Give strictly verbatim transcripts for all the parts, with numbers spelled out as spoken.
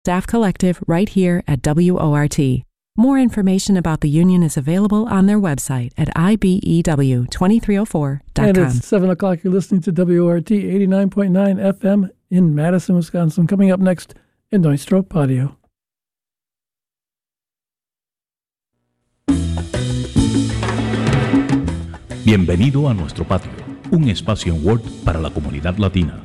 Staff Collective right here at W O R T. More information about the union is available on their website at I B E W twenty-three oh four dot com. And it's seven o'clock. You're listening to W O R T eighty-nine point nine F M in Madison, Wisconsin. Coming up next in Nuestro Patio. Bienvenido a Nuestro Patio, un espacio en Word para la comunidad latina.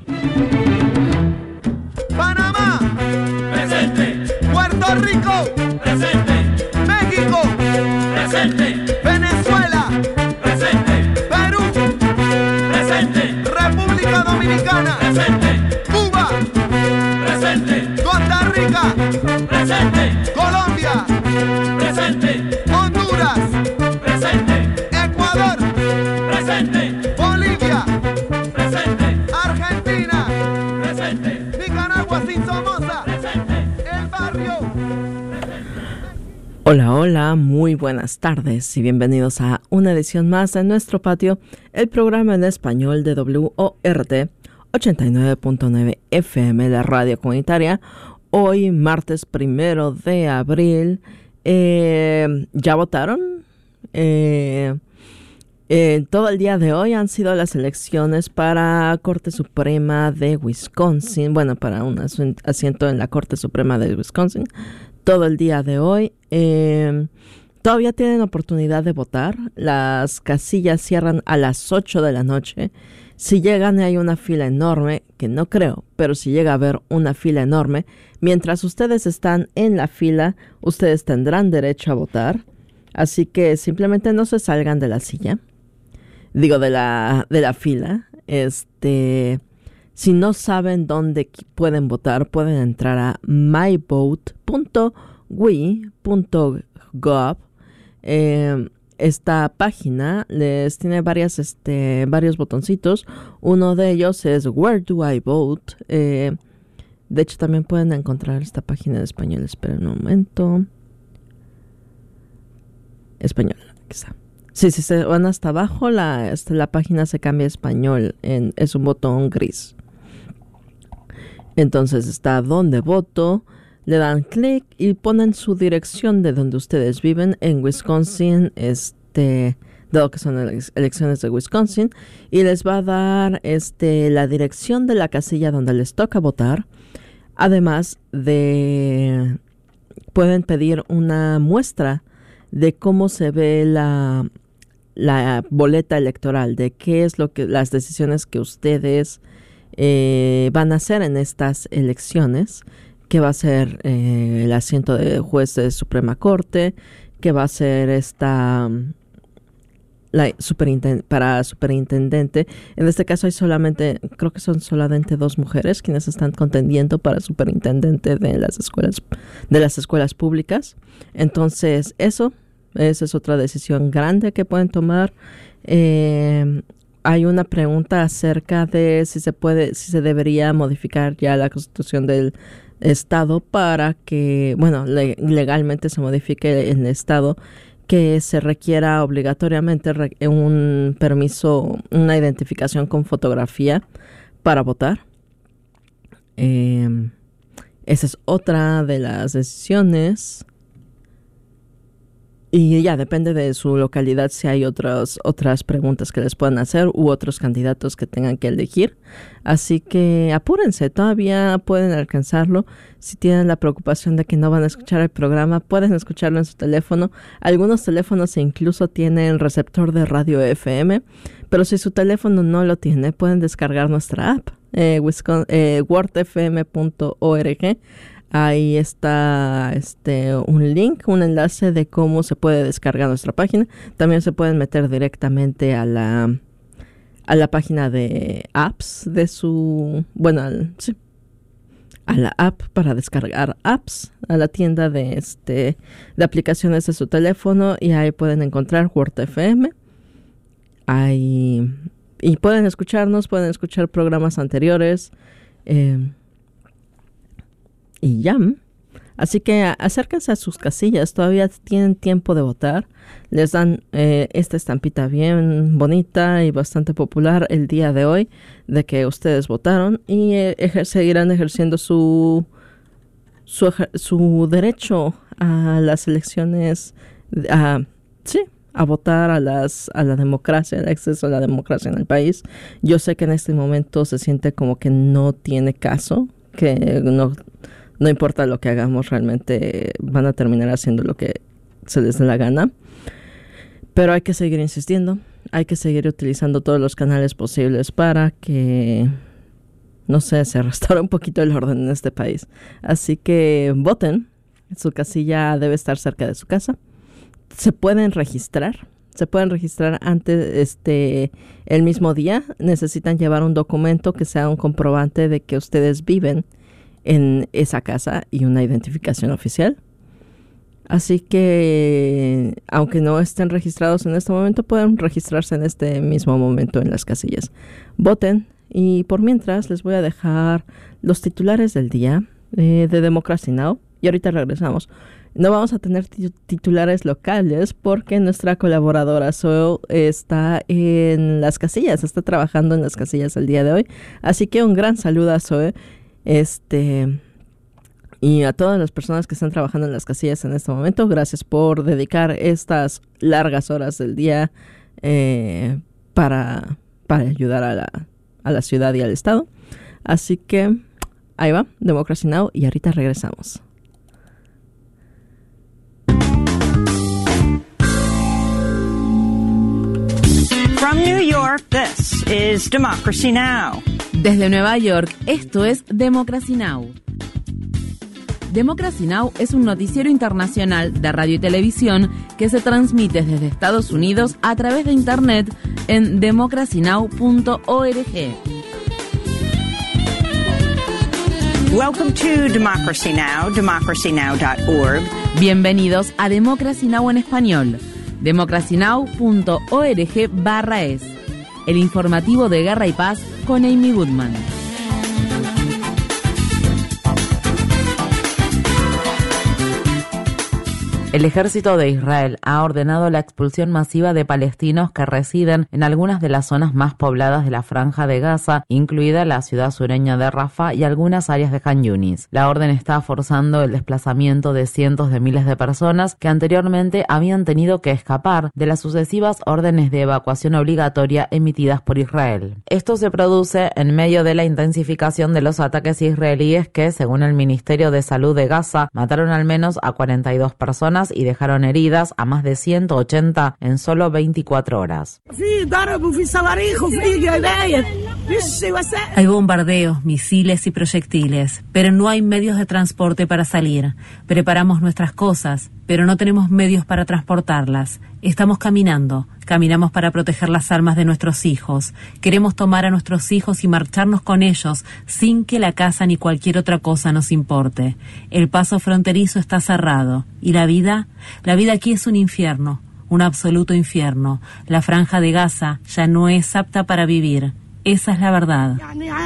Panamá, presente. Puerto Rico, presente. México, presente. Venezuela, presente. Perú, presente. República Dominicana, presente. Cuba, presente. Costa Rica, presente. Colombia, presente. Honduras, presente. Ecuador, presente. Bolivia, presente. Argentina, presente. Nicaragua sin Somoza, presente. El barrio, presente. Hola, hola, muy buenas tardes y bienvenidos a una edición más de Nuestro Patio, el programa en español de W O R T ochenta y nueve punto nueve F M, la radio comunitaria. Hoy, martes primero de abril, eh, ¿ya votaron? Eh, eh, todo el día de hoy han sido las elecciones para Corte Suprema de Wisconsin, bueno, para un asu- asiento en la Corte Suprema de Wisconsin. Todo el día de hoy. Eh, todavía tienen oportunidad de votar. Las casillas cierran a las ocho de la noche. Si llegan y hay una fila enorme, que no creo, pero si llega a haber una fila enorme, mientras ustedes están en la fila, ustedes tendrán derecho a votar. Así que simplemente no se salgan de la silla. Digo, de la, de la fila. Este... Si no saben dónde pueden votar, pueden entrar a my vote punto wi punto gov. Eh, esta página les tiene varias, este, varios botoncitos. Uno de ellos es Where do I vote? Eh, de hecho, también pueden encontrar esta página en español. Esperen un momento. Español, quizá. Sí, si se van hasta abajo, la, este, la página se cambia a español. En, es un botón gris. Entonces está donde voto, le dan clic y ponen su dirección de donde ustedes viven en Wisconsin, este, dado que son las elecciones de Wisconsin, y les va a dar este, la dirección de la casilla donde les toca votar. Además de, pueden pedir una muestra de cómo se ve la, la boleta electoral, de qué es lo que, las decisiones que ustedes Eh, van a hacer en estas elecciones, que va a ser eh, el asiento de juez de Suprema Corte, que va a ser esta la superintend- para superintendente. En este caso hay solamente, creo que son solamente dos mujeres quienes están contendiendo para superintendente de las escuelas, de las escuelas públicas. Entonces eso, esa es otra decisión grande que pueden tomar. Eh, Hay una pregunta acerca de si se puede, si se debería modificar ya la Constitución del Estado para que, bueno, le, legalmente se modifique el Estado, que se requiera obligatoriamente re, un permiso, una identificación con fotografía para votar. Eh, esa es otra de las decisiones. Y ya depende de su localidad si hay otras otras preguntas que les puedan hacer u otros candidatos que tengan que elegir. Así que apúrense, todavía pueden alcanzarlo. Si tienen la preocupación de que no van a escuchar el programa, pueden escucharlo en su teléfono. Algunos teléfonos incluso tienen receptor de radio F M, pero si su teléfono no lo tiene, pueden descargar nuestra app, eh, Wisconsin, eh, word f m punto org. Ahí está este un link, un enlace de cómo se puede descargar nuestra página. También se pueden meter directamente a la a la página de apps de su, bueno, al, sí, a la app para descargar apps, a la tienda de este de aplicaciones de su teléfono, y ahí pueden encontrar Word F M. Ahí y pueden escucharnos, pueden escuchar programas anteriores. Eh, Y ya. Así que acérquense a sus casillas, todavía tienen tiempo de votar. Les dan eh, esta estampita bien bonita y bastante popular el día de hoy de que ustedes votaron, y eh, ejer- seguirán ejerciendo su su, su derecho a las elecciones, a, sí, a votar, a las a la democracia, el acceso a la democracia en el país. Yo sé que en este momento se siente como que no tiene caso, que no, no importa lo que hagamos, realmente van a terminar haciendo lo que se les dé la gana. Pero hay que seguir insistiendo, hay que seguir utilizando todos los canales posibles para que, no sé, se restaure un poquito el orden en este país. Así que voten, su casilla debe estar cerca de su casa. Se pueden registrar, se pueden registrar antes, este, el mismo día. Necesitan llevar un documento que sea un comprobante de que ustedes viven en esa casa y una identificación oficial. Así que, aunque no estén registrados en este momento, pueden registrarse en este mismo momento en las casillas. Voten, y por mientras les voy a dejar los titulares del día eh, de Democracy Now! Y ahorita regresamos. No vamos a tener titulares locales porque nuestra colaboradora Zoe está en las casillas, está trabajando en las casillas el día de hoy. Así que un gran saludo a Zoe. Este... Y a todas las personas que están trabajando en las casillas en este momento, gracias por dedicar estas largas horas del día eh, para, para ayudar a la, a la ciudad y al estado. Así que ahí va, Democracy Now! Y ahorita regresamos. From New York, this is Democracy Now! Desde Nueva York, esto es Democracy Now! Democracy Now! Es un noticiero internacional de radio y televisión que se transmite desde Estados Unidos a través de Internet en democracy now punto org. Welcome to Democracy Now!, democracy now dot org. Bienvenidos a Democracy Now! En español, democracy now punto org barra es, el informativo de Guerra y Paz con Amy Goodman. El ejército de Israel ha ordenado la expulsión masiva de palestinos que residen en algunas de las zonas más pobladas de la Franja de Gaza, incluida la ciudad sureña de Rafah y algunas áreas de Khan Yunis. La orden está forzando el desplazamiento de cientos de miles de personas que anteriormente habían tenido que escapar de las sucesivas órdenes de evacuación obligatoria emitidas por Israel. Esto se produce en medio de la intensificación de los ataques israelíes que, según el Ministerio de Salud de Gaza, mataron al menos a cuarenta y dos personas y dejaron heridas a más de ciento ochenta en solo veinticuatro horas. Hay bombardeos, misiles y proyectiles, pero no hay medios de transporte para salir. Preparamos nuestras cosas, pero no tenemos medios para transportarlas. Estamos caminando, caminamos para proteger las almas de nuestros hijos. Queremos tomar a nuestros hijos y marcharnos con ellos sin que la casa ni cualquier otra cosa nos importe. El paso fronterizo está cerrado. ¿Y la vida? La vida aquí es un infierno, un absoluto infierno. La Franja de Gaza ya no es apta para vivir. Esa es la verdad.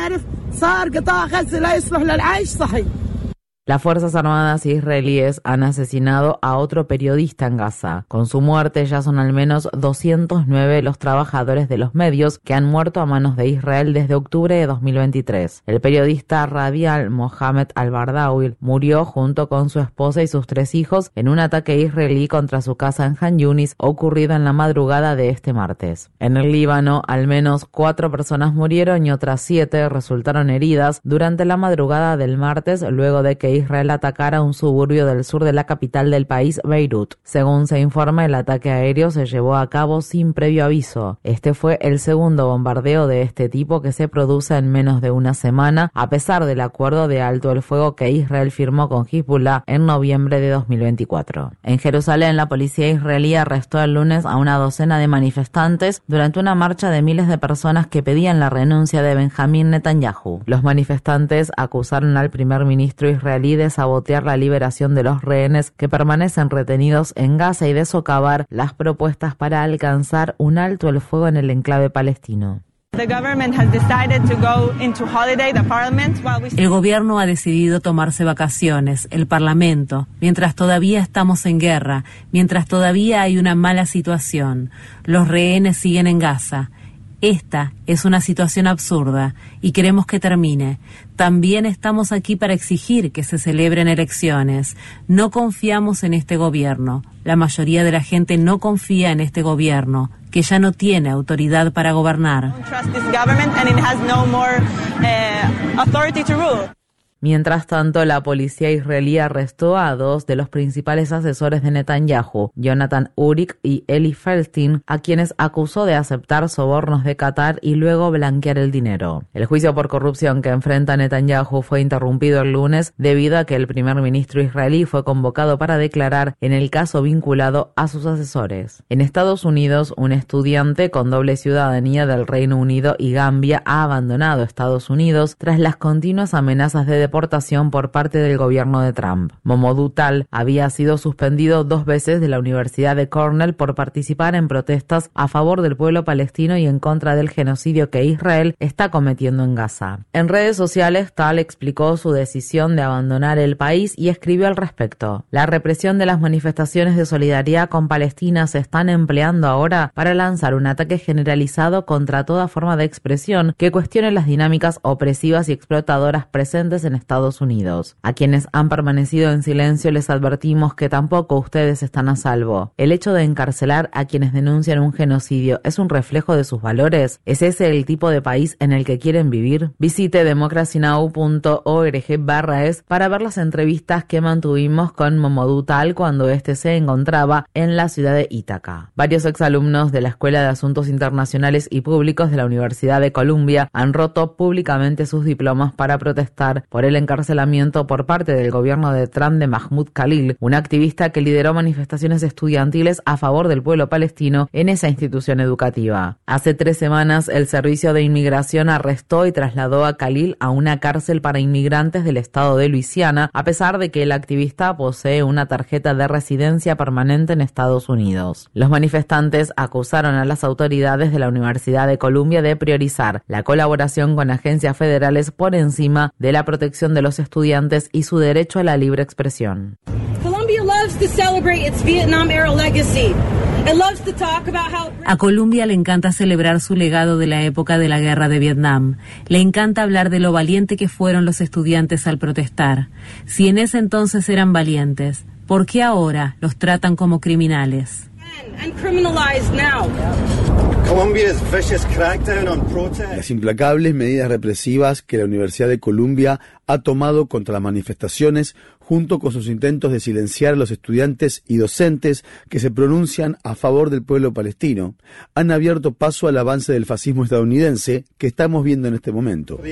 Las Fuerzas Armadas israelíes han asesinado a otro periodista en Gaza. Con su muerte ya son al menos doscientos nueve los trabajadores de los medios que han muerto a manos de Israel desde octubre de dos mil veintitrés. El periodista radial Mohamed al-Bardawi murió junto con su esposa y sus tres hijos en un ataque israelí contra su casa en Khan Yunis ocurrido en la madrugada de este martes. En el Líbano, al menos cuatro personas murieron y otras siete resultaron heridas durante la madrugada del martes luego de que Israel atacara un suburbio del sur de la capital del país, Beirut. Según se informa, el ataque aéreo se llevó a cabo sin previo aviso. Este fue el segundo bombardeo de este tipo que se produce en menos de una semana, a pesar del acuerdo de alto el fuego que Israel firmó con Hezbollah en noviembre de dos mil veinticuatro. En Jerusalén, la policía israelí arrestó el lunes a una docena de manifestantes durante una marcha de miles de personas que pedían la renuncia de Benjamín Netanyahu. Los manifestantes acusaron al primer ministro israelí de sabotear la liberación de los rehenes que permanecen retenidos en Gaza y de socavar las propuestas para alcanzar un alto el fuego en el enclave palestino. El gobierno ha decidido tomarse vacaciones, el Parlamento, mientras todavía estamos en guerra, mientras todavía hay una mala situación. Los rehenes siguen en Gaza. Esta es una situación absurda y queremos que termine. También estamos aquí para exigir que se celebren elecciones. No confiamos en este gobierno. La mayoría de la gente no confía en este gobierno, que ya no tiene autoridad para gobernar. Mientras tanto, la policía israelí arrestó a dos de los principales asesores de Netanyahu, Jonathan Urik y Eli Feldstein, a quienes acusó de aceptar sobornos de Qatar y luego blanquear el dinero. El juicio por corrupción que enfrenta Netanyahu fue interrumpido el lunes debido a que el primer ministro israelí fue convocado para declarar en el caso vinculado a sus asesores. En Estados Unidos, un estudiante con doble ciudadanía del Reino Unido y Gambia ha abandonado Estados Unidos tras las continuas amenazas de deportación por parte del gobierno de Trump. Momodou Tal había sido suspendido dos veces de la Universidad de Cornell por participar en protestas a favor del pueblo palestino y en contra del genocidio que Israel está cometiendo en Gaza. En redes sociales, Tal explicó su decisión de abandonar el país y escribió al respecto: la represión de las manifestaciones de solidaridad con Palestina se están empleando ahora para lanzar un ataque generalizado contra toda forma de expresión que cuestione las dinámicas opresivas y explotadoras presentes en Estados Unidos. A quienes han permanecido en silencio les advertimos que tampoco ustedes están a salvo. El hecho de encarcelar a quienes denuncian un genocidio es un reflejo de sus valores. ¿Es ese el tipo de país en el que quieren vivir? Visite democracynow punto org barra es para ver las entrevistas que mantuvimos con Momodou Tal cuando este se encontraba en la ciudad de Ítaca. Varios exalumnos de la Escuela de Asuntos Internacionales y Públicos de la Universidad de Columbia han roto públicamente sus diplomas para protestar por el encarcelamiento por parte del gobierno de Trump de Mahmoud Khalil, un activista que lideró manifestaciones estudiantiles a favor del pueblo palestino en esa institución educativa. Hace tres semanas, el Servicio de Inmigración arrestó y trasladó a Khalil a una cárcel para inmigrantes del estado de Luisiana, a pesar de que el activista posee una tarjeta de residencia permanente en Estados Unidos. Los manifestantes acusaron a las autoridades de la Universidad de Columbia de priorizar la colaboración con agencias federales por encima de la protección de los estudiantes y su derecho a la libre expresión. A Colombia le encanta celebrar su legado de la época de la guerra de Vietnam. Le encanta hablar de lo valiente que fueron los estudiantes al protestar. Si en ese entonces eran valientes, ¿por qué ahora los tratan como criminales? Las implacables medidas represivas que la Universidad de Columbia ha tomado contra las manifestaciones, junto con sus intentos de silenciar a los estudiantes y docentes que se pronuncian a favor del pueblo palestino, han abierto paso al avance del fascismo estadounidense que estamos viendo en este momento.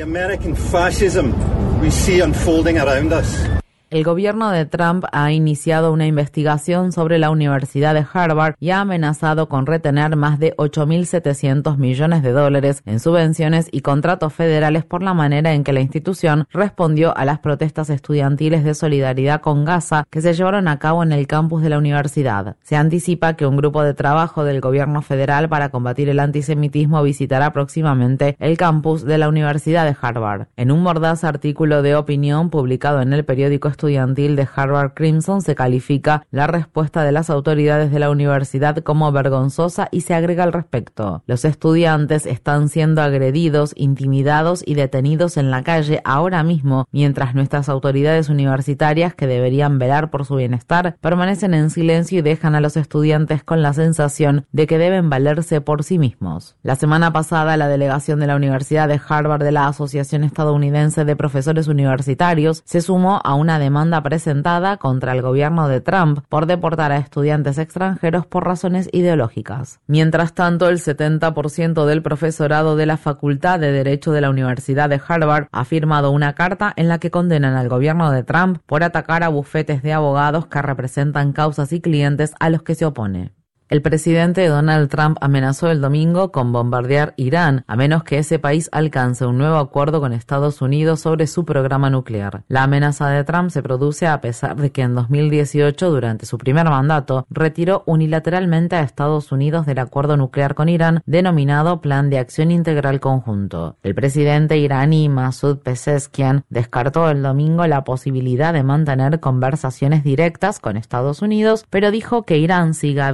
El gobierno de Trump ha iniciado una investigación sobre la Universidad de Harvard y ha amenazado con retener más de ocho mil setecientos millones de dólares en subvenciones y contratos federales por la manera en que la institución respondió a las protestas estudiantiles de solidaridad con Gaza que se llevaron a cabo en el campus de la universidad. Se anticipa que un grupo de trabajo del gobierno federal para combatir el antisemitismo visitará próximamente el campus de la Universidad de Harvard. En un mordaz artículo de opinión publicado en el periódico estudiantil de Harvard Crimson se califica la respuesta de las autoridades de la universidad como vergonzosa y se agrega al respecto: los estudiantes están siendo agredidos, intimidados y detenidos en la calle ahora mismo, mientras nuestras autoridades universitarias, que deberían velar por su bienestar, permanecen en silencio y dejan a los estudiantes con la sensación de que deben valerse por sí mismos. La semana pasada, la delegación de la Universidad de Harvard de la Asociación Estadounidense de Profesores Universitarios se sumó a una demanda presentada contra el gobierno de Trump por deportar a estudiantes extranjeros por razones ideológicas. Mientras tanto, el setenta por ciento del profesorado de la Facultad de Derecho de la Universidad de Harvard ha firmado una carta en la que condenan al gobierno de Trump por atacar a bufetes de abogados que representan causas y clientes a los que se opone. El presidente Donald Trump amenazó el domingo con bombardear Irán a menos que ese país alcance un nuevo acuerdo con Estados Unidos sobre su programa nuclear. La amenaza de Trump se produce a pesar de que en dos mil dieciocho, durante su primer mandato, retiró unilateralmente a Estados Unidos del acuerdo nuclear con Irán denominado Plan de Acción Integral Conjunto. El presidente iraní Masoud Pezeshkian descartó el domingo la posibilidad de mantener conversaciones directas con Estados Unidos, pero dijo que Irán sigue abierto a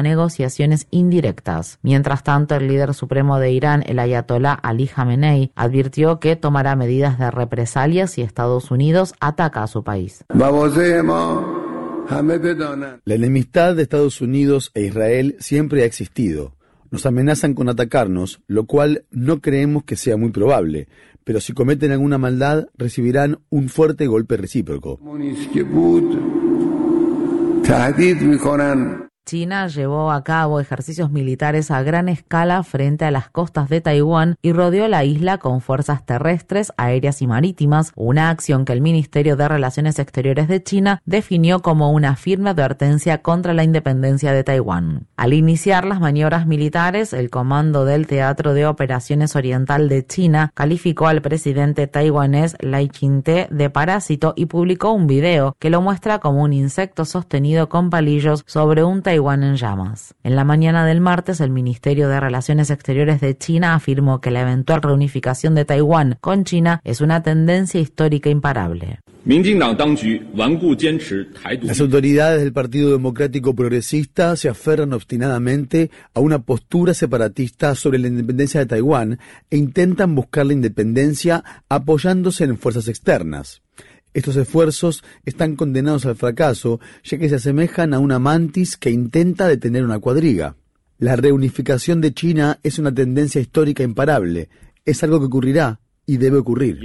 negociaciones indirectas. Mientras tanto, el líder supremo de Irán, el ayatolá Ali Khamenei, advirtió que tomará medidas de represalia si Estados Unidos ataca a su país. La enemistad de Estados Unidos e Israel siempre ha existido. Nos amenazan con atacarnos, lo cual no creemos que sea muy probable, pero si cometen alguna maldad, recibirán un fuerte golpe recíproco. China llevó a cabo ejercicios militares a gran escala frente a las costas de Taiwán y rodeó la isla con fuerzas terrestres, aéreas y marítimas, una acción que el Ministerio de Relaciones Exteriores de China definió como una firme advertencia contra la independencia de Taiwán. Al iniciar las maniobras militares, el comando del Teatro de Operaciones Oriental de China calificó al presidente taiwanés Lai Ching-te de parásito y publicó un video que lo muestra como un insecto sostenido con palillos sobre un Taiwán en llamas. En la mañana del martes, el Ministerio de Relaciones Exteriores de China afirmó que la eventual reunificación de Taiwán con China es una tendencia histórica imparable. Las autoridades del Partido Democrático Progresista se aferran obstinadamente a una postura separatista sobre la independencia de Taiwán e intentan buscar la independencia apoyándose en fuerzas externas. Estos esfuerzos están condenados al fracaso, ya que se asemejan a una mantis que intenta detener una cuadriga. La reunificación de China es una tendencia histórica imparable. Es algo que ocurrirá y debe ocurrir.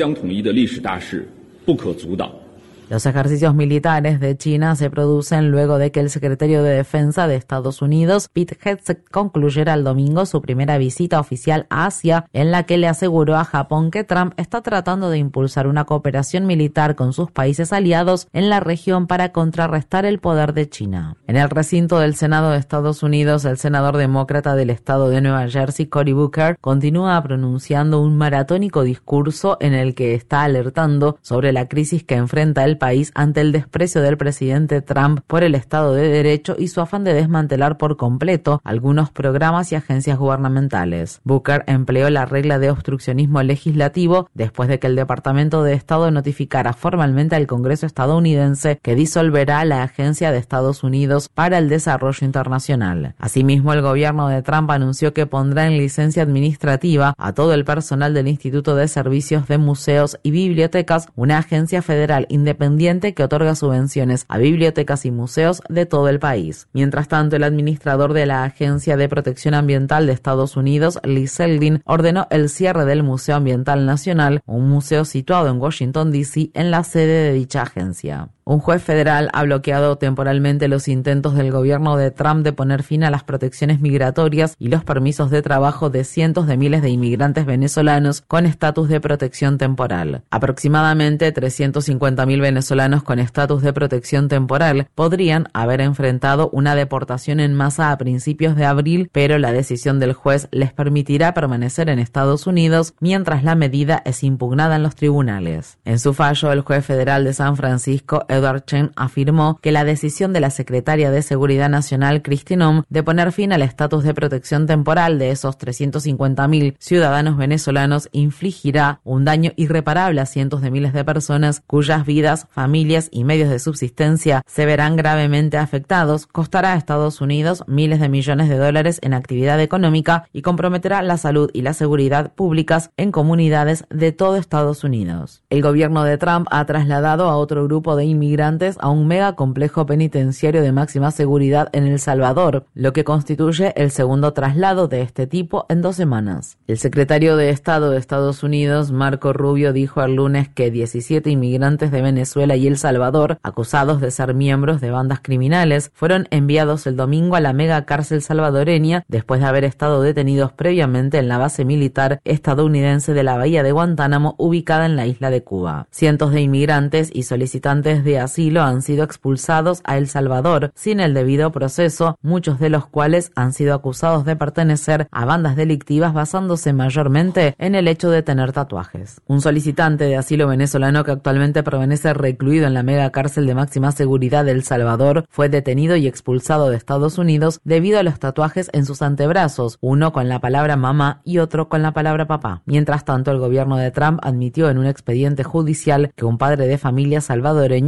Los ejercicios militares de China se producen luego de que el secretario de Defensa de Estados Unidos, Pete Hegseth, concluyera el domingo su primera visita oficial a Asia, en la que le aseguró a Japón que Trump está tratando de impulsar una cooperación militar con sus países aliados en la región para contrarrestar el poder de China. En el recinto del Senado de Estados Unidos, el senador demócrata del estado de Nueva Jersey, Cory Booker, continúa pronunciando un maratónico discurso en el que está alertando sobre la crisis que enfrenta el país ante el desprecio del presidente Trump por el Estado de Derecho y su afán de desmantelar por completo algunos programas y agencias gubernamentales. Booker empleó la regla de obstruccionismo legislativo después de que el Departamento de Estado notificara formalmente al Congreso estadounidense que disolverá la Agencia de Estados Unidos para el Desarrollo Internacional. Asimismo, el gobierno de Trump anunció que pondrá en licencia administrativa a todo el personal del Instituto de Servicios de Museos y Bibliotecas, una agencia federal independiente que otorga subvenciones a bibliotecas y museos de todo el país. Mientras tanto, el administrador de la Agencia de Protección Ambiental de Estados Unidos, Lee Zeldin, ordenó el cierre del Museo Ambiental Nacional, un museo situado en Washington, D C, en la sede de dicha agencia. Un juez federal ha bloqueado temporalmente los intentos del gobierno de Trump de poner fin a las protecciones migratorias y los permisos de trabajo de cientos de miles de inmigrantes venezolanos con estatus de protección temporal. Aproximadamente trescientos cincuenta mil venezolanos con estatus de protección temporal podrían haber enfrentado una deportación en masa a principios de abril, pero la decisión del juez les permitirá permanecer en Estados Unidos mientras la medida es impugnada en los tribunales. En su fallo, el juez federal de San Francisco, Edward Chen, afirmó que la decisión de la secretaria de Seguridad Nacional, Kristi Noem, de poner fin al estatus de protección temporal de esos trescientos cincuenta mil ciudadanos venezolanos infligirá un daño irreparable a cientos de miles de personas cuyas vidas, familias y medios de subsistencia se verán gravemente afectados, costará a Estados Unidos miles de millones de dólares en actividad económica y comprometerá la salud y la seguridad públicas en comunidades de todo Estados Unidos. El gobierno de Trump ha trasladado a otro grupo de inmigrantes a un mega complejo penitenciario de máxima seguridad en El Salvador, lo que constituye el segundo traslado de este tipo en dos semanas. El secretario de Estado de Estados Unidos, Marco Rubio, dijo el lunes que diecisiete inmigrantes de Venezuela y El Salvador, acusados de ser miembros de bandas criminales, fueron enviados el domingo a la mega cárcel salvadoreña después de haber estado detenidos previamente en la base militar estadounidense de la bahía de Guantánamo, ubicada en la isla de Cuba. Cientos de inmigrantes y solicitantes de asilo han sido expulsados a El Salvador sin el debido proceso, muchos de los cuales han sido acusados de pertenecer a bandas delictivas basándose mayormente en el hecho de tener tatuajes. Un solicitante de asilo venezolano que actualmente permanece recluido en la mega cárcel de máxima seguridad de El Salvador fue detenido y expulsado de Estados Unidos debido a los tatuajes en sus antebrazos, uno con la palabra mamá y otro con la palabra papá. Mientras tanto, el gobierno de Trump admitió en un expediente judicial que un padre de familia salvadoreño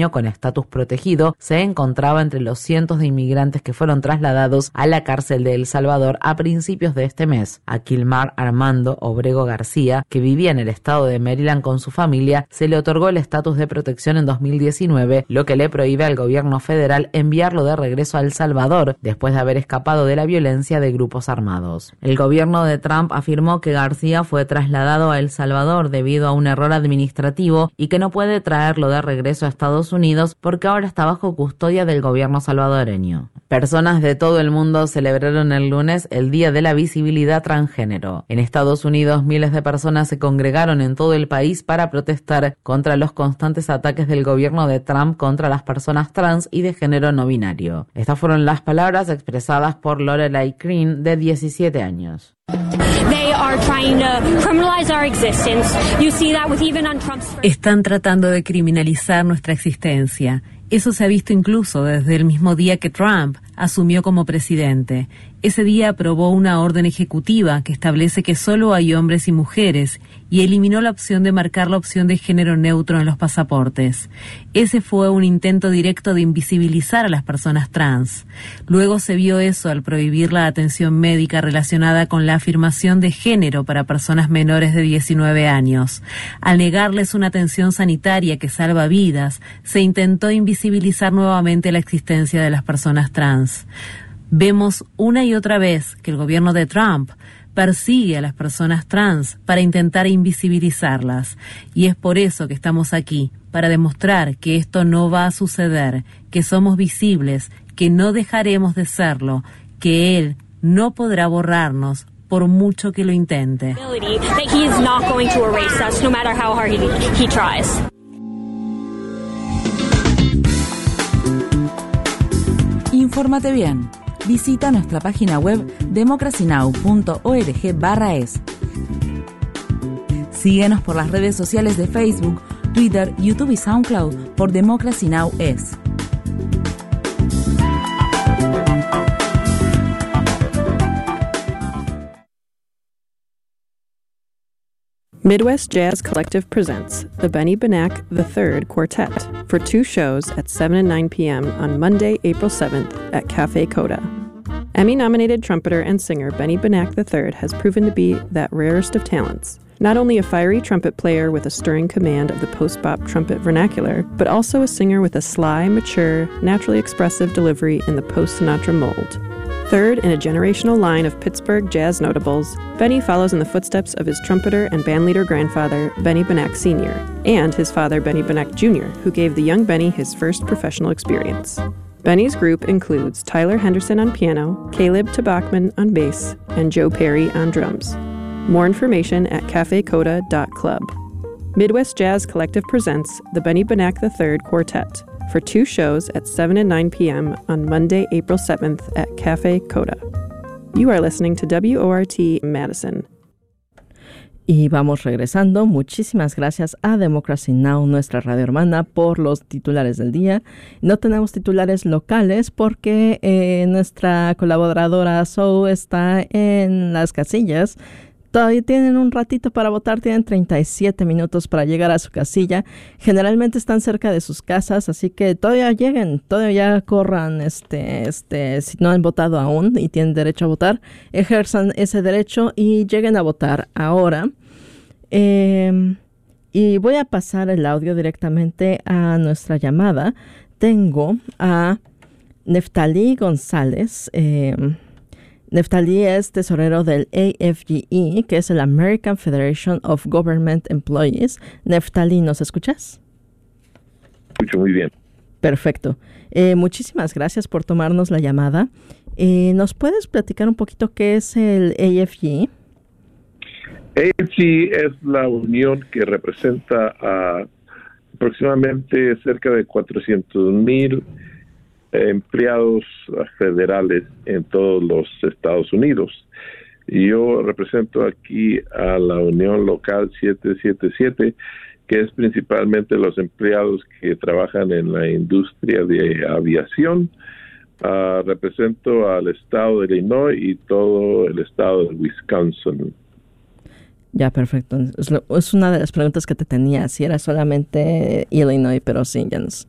salvadoreño con estatus protegido se encontraba entre los cientos de inmigrantes que fueron trasladados a la cárcel de El Salvador a principios de este mes. A Kilmar Armando Obrego García, que vivía en el estado de Maryland con su familia, se le otorgó el estatus de protección en dos mil diecinueve, lo que le prohíbe al gobierno federal enviarlo de regreso a El Salvador después de haber escapado de la violencia de grupos armados. El gobierno de Trump afirmó que García fue trasladado a El Salvador debido a un error administrativo y que no puede traerlo de regreso a Estados Unidos porque ahora está bajo custodia del gobierno salvadoreño. Personas de todo el mundo celebraron el lunes el Día de la Visibilidad Transgénero. En Estados Unidos, miles de personas se congregaron en todo el país para protestar contra los constantes ataques del gobierno de Trump contra las personas trans y de género no binario. Estas fueron las palabras expresadas por Lorelai Green, de diecisiete años. Están tratando de criminalizar nuestra existencia. Eso se ha visto incluso desde el mismo día que Trump asumió como presidente. Ese día aprobó una orden ejecutiva que establece que solo hay hombres y mujeres y eliminó la opción de marcar la opción de género neutro en los pasaportes. Ese fue un intento directo de invisibilizar a las personas trans. Luego se vio eso al prohibir la atención médica relacionada con la afirmación de género para personas menores de diecinueve años. Al negarles una atención sanitaria que salva vidas, se intentó invisibilizar nuevamente la existencia de las personas trans. Vemos una y otra vez que el gobierno de Trump persigue a las personas trans para intentar invisibilizarlas. Y es por eso que estamos aquí, para demostrar que esto no va a suceder, que somos visibles, que no dejaremos de serlo, que él no podrá borrarnos por mucho que lo intente. Infórmate bien. Visita nuestra página web democracy now punto org barra es. Síguenos por las redes sociales de Facebook, Twitter, YouTube y SoundCloud por Democracy Now! Es. Midwest Jazz Collective presents the Benny Benack the third Quartet for two shows at seven and nine p.m. on Monday, April seventh at Cafe Coda. Emmy-nominated trumpeter and singer Benny Benack the third has proven to be that rarest of talents. Not only a fiery trumpet player with a stirring command of the post-bop trumpet vernacular, but also a singer with a sly, mature, naturally expressive delivery in the post-Sinatra mold. Third in a generational line of Pittsburgh jazz notables, Benny follows in the footsteps of his trumpeter and bandleader grandfather, Benny Benack Senior, and his father, Benny Benack Junior, who gave the young Benny his first professional experience. Benny's group includes Tyler Henderson on piano, Caleb Tabachman on bass, and Joe Perry on drums. More information at cafe coda dot club. Midwest Jazz Collective presents the Benny Benack the third Quartet for two shows at seven and nine p.m. on Monday, April seventh at Cafe Coda. You are listening to W O R T Madison. Y vamos regresando. Muchísimas gracias a Democracy Now!, nuestra radio hermana, por los titulares del día. No tenemos titulares locales porque eh, nuestra colaboradora Zoe está en las casillas. Todavía tienen un ratito para votar, tienen treinta y siete minutos para llegar a su casilla. Generalmente están cerca de sus casas, así que todavía lleguen, todavía corran, este, este, si no han votado aún y tienen derecho a votar, ejerzan ese derecho y lleguen a votar ahora. Eh, y voy a pasar el audio directamente a nuestra llamada. Tengo a Neftalí González. Eh, Neftalí es tesorero del A F G E, que es el American Federation of Government Employees. Neftalí, ¿nos escuchas? Escucho muy bien. Perfecto. Eh, muchísimas gracias por tomarnos la llamada. Eh, ¿Nos puedes platicar un poquito qué es el A F G E? A F G E es la unión que representa a aproximadamente cerca de cuatrocientos mil empleados federales en todos los Estados Unidos. Yo represento aquí a la Unión Local siete siete siete, que es principalmente los empleados que trabajan en la industria de aviación. Uh, represento al estado de Illinois y todo el estado de Wisconsin. Ya, perfecto. Es, lo, es una de las preguntas que te tenía, si era solamente Illinois, pero sí, ya nos,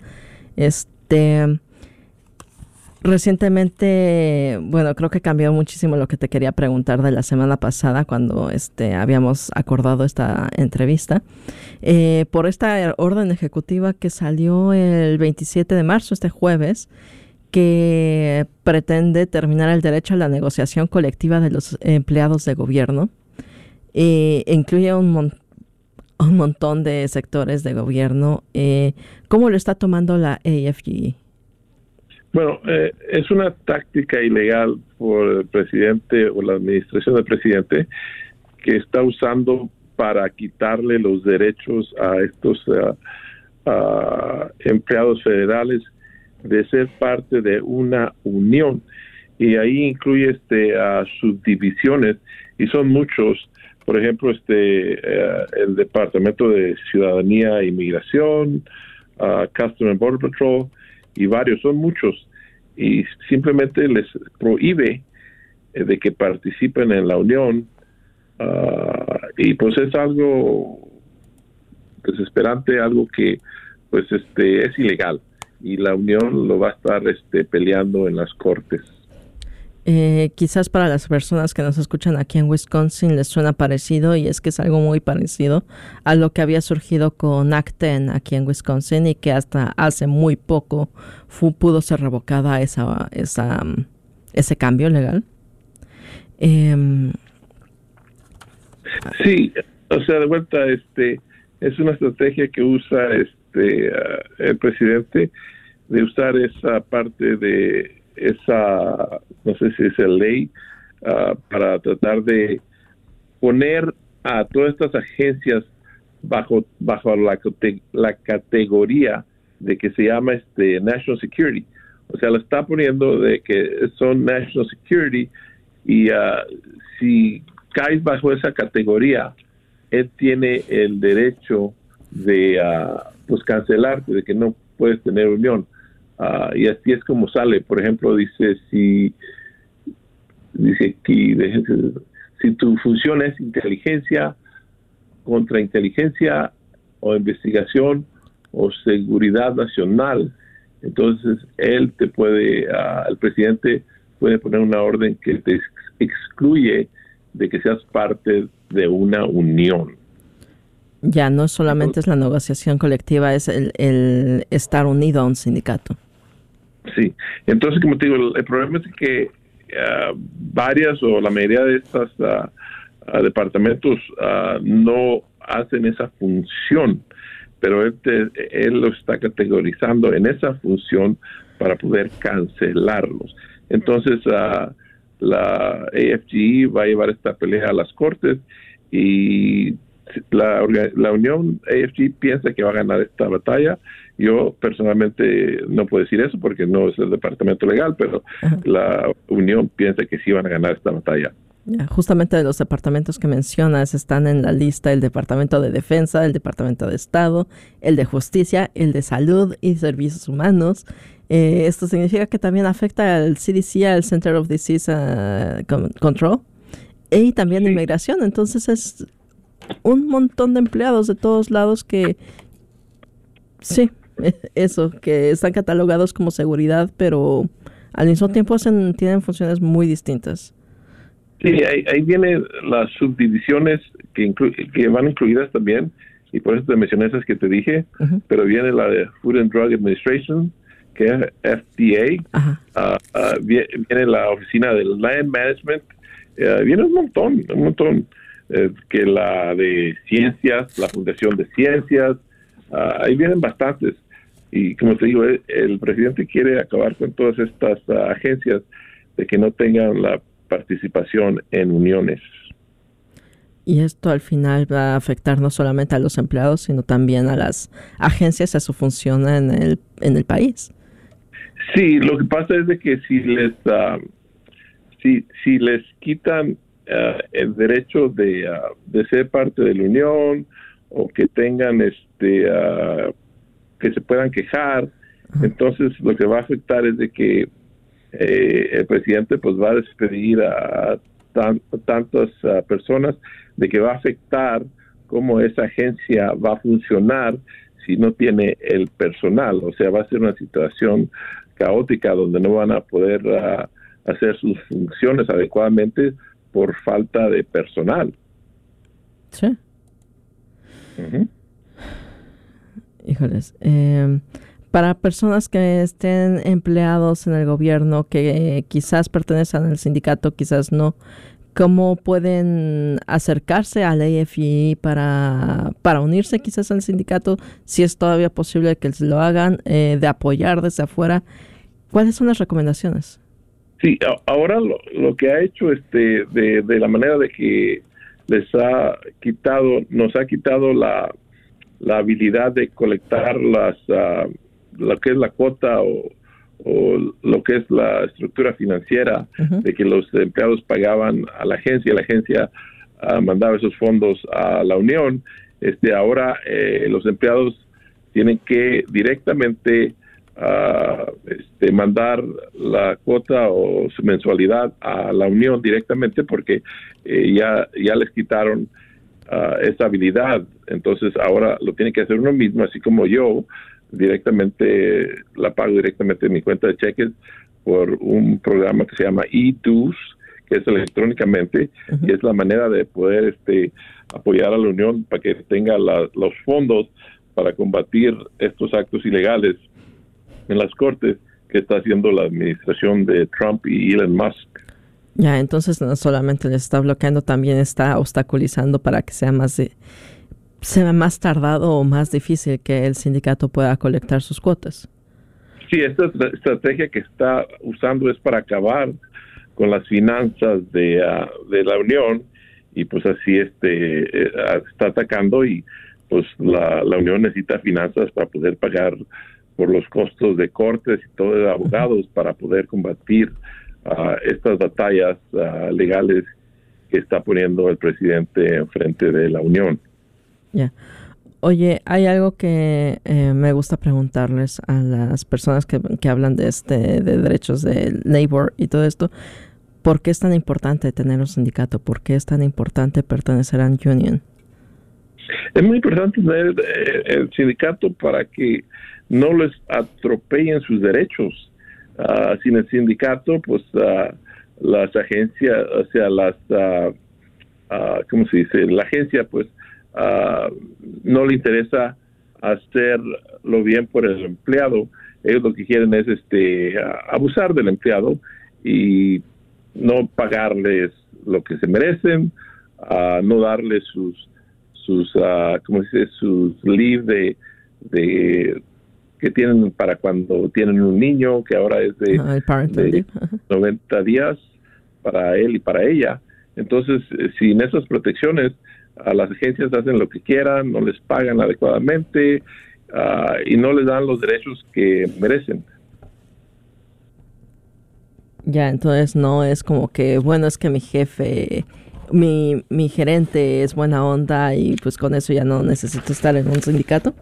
Este, recientemente, bueno, creo que cambió muchísimo lo que te quería preguntar de la semana pasada cuando este, habíamos acordado esta entrevista. Eh, por esta orden ejecutiva que salió el veintisiete de marzo, este jueves, que pretende terminar el derecho a la negociación colectiva de los empleados de gobierno, eh, incluye un, mon- un montón de sectores de gobierno. Eh, ¿Cómo lo está tomando la A F G E? Bueno, eh, es una táctica ilegal por el presidente o la administración del presidente que está usando para quitarle los derechos a estos uh, uh, empleados federales de ser parte de una unión. Y ahí incluye este uh, subdivisiones, y son muchos. Por ejemplo, este uh, el Departamento de Ciudadanía e Inmigración, uh, Customs and Border Patrol, y varios, son muchos, y simplemente les prohíbe eh, de que participen en la unión, uh, y pues es algo desesperante, algo que pues este es ilegal, y la unión lo va a estar este peleando en las cortes. Eh, quizás para las personas que nos escuchan aquí en Wisconsin les suena parecido, y es que es algo muy parecido a lo que había surgido con Act diez aquí en Wisconsin, y que hasta hace muy poco fu, pudo ser revocada esa, esa, ese cambio legal. Eh, sí, o sea, de vuelta, este es una estrategia que usa este uh, el presidente, de usar esa parte de esa, no sé si es la ley, uh, para tratar de poner a todas estas agencias bajo bajo la, la categoría de que se llama este National Security. O sea, lo está poniendo de que son National Security, y uh, si caes bajo esa categoría, él tiene el derecho de uh, pues cancelarte, de que no puedes tener unión. Uh, y así es como sale. Por ejemplo, dice si dice aquí, si tu función es inteligencia, contrainteligencia o investigación o seguridad nacional, entonces él te puede, uh, el presidente puede poner una orden que te ex- excluye de que seas parte de una unión. Ya no solamente es la negociación colectiva, es el, el estar unido a un sindicato. Sí, entonces, como te digo, el, el problema es que uh, varias o la mayoría de estos uh, uh, departamentos uh, no hacen esa función, pero él, te, él lo está categorizando en esa función para poder cancelarlos. Entonces, uh, la A F G E va a llevar esta pelea a las cortes, y la, la Unión A F G E piensa que va a ganar esta batalla. Yo personalmente no puedo decir eso porque no es el departamento legal, pero Ajá. la Unión piensa que sí van a ganar esta batalla. Ya, justamente de los departamentos que mencionas están en la lista el Departamento de Defensa, el Departamento de Estado, el de Justicia, el de Salud y Servicios Humanos. Eh, esto significa que también afecta al C D C, al Center of Disease uh, Control, y también sí. Inmigración. Entonces es un montón de empleados de todos lados que, sí, eso, que están catalogados como seguridad, pero al mismo tiempo hacen, tienen funciones muy distintas. Sí, ahí, ahí vienen las subdivisiones que, inclu- que van incluidas también, y por eso te mencioné esas que te dije, uh-huh. pero viene la de Food and Drug Administration, que es F D A, uh-huh. uh, uh, viene la oficina del Land Management, uh, viene un montón, un montón, uh, que la de Ciencias, la Fundación de Ciencias, uh, ahí vienen bastantes. Y como te digo, el, el presidente quiere acabar con todas estas uh, agencias de que no tengan la participación en uniones. Y esto al final va a afectar no solamente a los empleados, sino también a las agencias, a su función en el en el país. Sí, lo que pasa es de que si les uh, si si les quitan uh, el derecho de uh, de ser parte de la unión, o que tengan este uh, que se puedan quejar, uh-huh. entonces lo que va a afectar es de que eh, el presidente pues va a despedir a tan, tantas uh, personas, de que va a afectar cómo esa agencia va a funcionar si no tiene el personal. O sea, va a ser una situación caótica donde no van a poder uh, hacer sus funciones adecuadamente por falta de personal. Sí. Uh-huh. Híjoles. Eh, para personas que estén empleados en el gobierno, que eh, quizás pertenecen al sindicato, quizás no, ¿cómo pueden acercarse al A F G E para, para unirse quizás al sindicato? Si es todavía posible que lo hagan, eh, de apoyar desde afuera. ¿Cuáles son las recomendaciones? Sí, a- ahora lo, lo que ha hecho este de, de la manera de que les ha quitado, nos ha quitado la, la habilidad de colectar las uh, lo que es la cuota o, o lo que es la estructura financiera, uh-huh. de que los empleados pagaban a la agencia, la agencia uh, mandaba esos fondos a la unión. Este, ahora eh, los empleados tienen que directamente uh, este, mandar la cuota o su mensualidad a la unión directamente, porque eh, ya, ya les quitaron uh, esa habilidad. Entonces ahora lo tiene que hacer uno mismo, así como yo directamente la pago directamente en mi cuenta de cheques por un programa que se llama eDues, que es electrónicamente, uh-huh. y es la manera de poder este apoyar a la unión para que tenga la, los fondos para combatir estos actos ilegales en las cortes que está haciendo la administración de Trump y Elon Musk. Ya, entonces no solamente les está bloqueando, también está obstaculizando para que sea más de sea más tardado o más difícil que el sindicato pueda colectar sus cuotas. Sí, esta estrategia que está usando es para acabar con las finanzas de, uh, de la unión, y pues así este eh, está atacando, y pues la, la unión necesita finanzas para poder pagar por los costos de cortes y todo de abogados uh-huh. para poder combatir uh, estas batallas uh, legales que está poniendo el presidente enfrente de la unión. Ya. Yeah. Oye, hay algo que eh, me gusta preguntarles a las personas que, que hablan de este de derechos de labor y todo esto. ¿Por qué es tan importante tener un sindicato? ¿Por qué es tan importante pertenecer a un union? Es muy importante tener eh, el sindicato para que no les atropellen sus derechos. Uh, sin el sindicato, pues uh, las agencias, o sea, las, uh, uh, ¿cómo se dice? La agencia, pues, Uh, no le interesa hacerlo bien por el empleado. Ellos lo que quieren es este uh, abusar del empleado y no pagarles lo que se merecen, uh, no darles sus sus uh, ¿cómo se dice? Sus leave de, de que tienen para cuando tienen un niño, que ahora es de, uh, de noventa días para él y para ella. Entonces, sin esas protecciones, a las agencias hacen lo que quieran, no les pagan adecuadamente uh, y no les dan los derechos que merecen. Ya, entonces no es como que, bueno, es que mi jefe, mi, mi gerente es buena onda y pues con eso ya no necesito estar en un sindicato.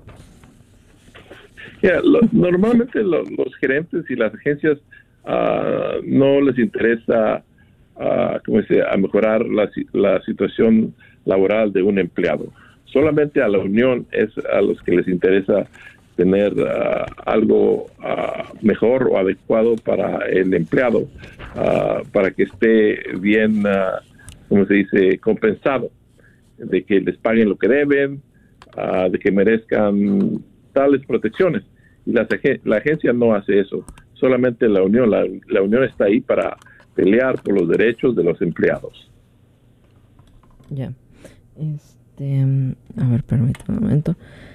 Yeah, lo, normalmente lo, los gerentes y las agencias uh, no les interesa uh, ¿cómo se dice? A mejorar la, la situación laboral de un empleado. Solamente a la unión es a los que les interesa tener uh, algo uh, mejor o adecuado para el empleado, uh, para que esté bien, uh, como se dice, compensado, de que les paguen lo que deben, uh, de que merezcan tales protecciones. Y la, la agencia no hace eso. Solamente la unión, la, la unión está ahí para pelear por los derechos de los empleados. Ya. Yeah. Este, a ver, permítame un momento.